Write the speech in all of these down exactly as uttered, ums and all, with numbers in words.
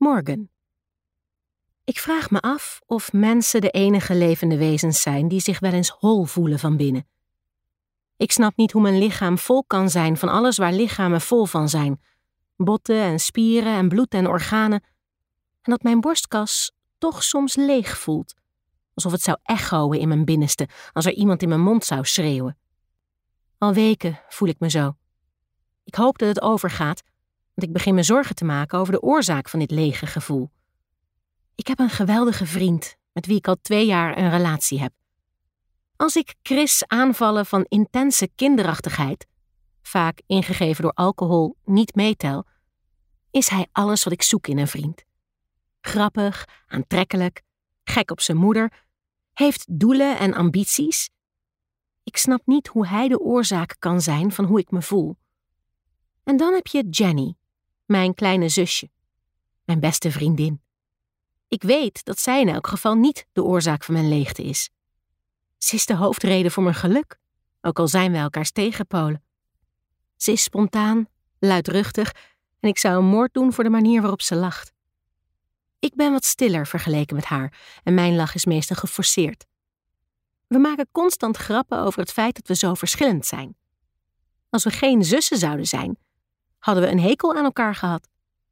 Morgan. Ik vraag me af of mensen de enige levende wezens zijn die zich wel eens hol voelen van binnen. Ik snap niet hoe mijn lichaam vol kan zijn van alles waar lichamen vol van zijn. Botten en spieren en bloed en organen. En dat mijn borstkas toch soms leeg voelt. Alsof het zou echoen in mijn binnenste, als er iemand in mijn mond zou schreeuwen. Al weken voel ik me zo. Ik hoop dat het overgaat, want ik begin me zorgen te maken over de oorzaak van dit lege gevoel. Ik heb een geweldige vriend, met wie ik al twee jaar een relatie heb. Als ik Chris aanvallen van intense kinderachtigheid, vaak ingegeven door alcohol, niet meetel, is hij alles wat ik zoek in een vriend. Grappig, aantrekkelijk, gek op zijn moeder, heeft doelen en ambities. Ik snap niet hoe hij de oorzaak kan zijn van hoe ik me voel. En dan heb je Jenny, mijn kleine zusje, mijn beste vriendin. Ik weet dat zij in elk geval niet de oorzaak van mijn leegte is. Ze is de hoofdreden voor mijn geluk, ook al zijn we elkaars tegenpolen. Ze is spontaan, luidruchtig en ik zou een moord doen voor de manier waarop ze lacht. Ik ben wat stiller vergeleken met haar en mijn lach is meestal geforceerd. We maken constant grappen over het feit dat we zo verschillend zijn. Als we geen zussen zouden zijn, hadden we een hekel aan elkaar gehad.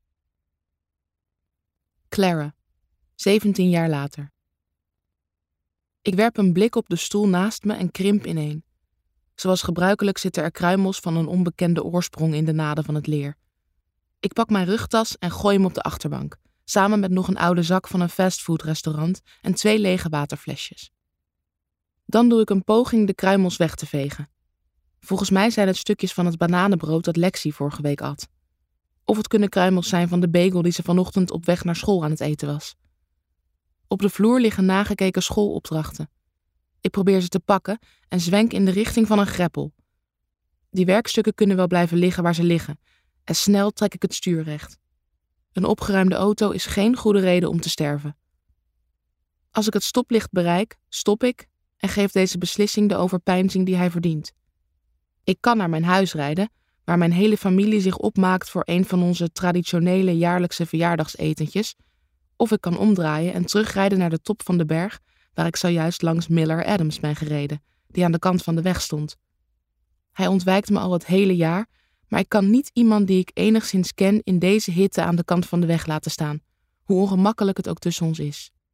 Clara, zeventien jaar later. Ik werp een blik op de stoel naast me en krimp ineen. Zoals gebruikelijk zitten er kruimels van een onbekende oorsprong in de naden van het leer. Ik pak mijn rugtas en gooi hem op de achterbank, samen met nog een oude zak van een fastfoodrestaurant en twee lege waterflesjes. Dan doe ik een poging de kruimels weg te vegen. Volgens mij zijn het stukjes van het bananenbrood dat Lexi vorige week at. Of het kunnen kruimels zijn van de bagel die ze vanochtend op weg naar school aan het eten was. Op de vloer liggen nagekeken schoolopdrachten. Ik probeer ze te pakken en zwenk in de richting van een greppel. Die werkstukken kunnen wel blijven liggen waar ze liggen en snel trek ik het stuur recht. Een opgeruimde auto is geen goede reden om te sterven. Als ik het stoplicht bereik, stop ik en geef deze beslissing de overpeinzing die hij verdient. Ik kan naar mijn huis rijden, waar mijn hele familie zich opmaakt voor een van onze traditionele jaarlijkse verjaardagsetentjes, of ik kan omdraaien en terugrijden naar de top van de berg, waar ik zojuist langs Miller Adams ben gereden, die aan de kant van de weg stond. Hij ontwijkt me al het hele jaar, maar ik kan niet iemand die ik enigszins ken in deze hitte aan de kant van de weg laten staan, hoe ongemakkelijk het ook tussen ons is.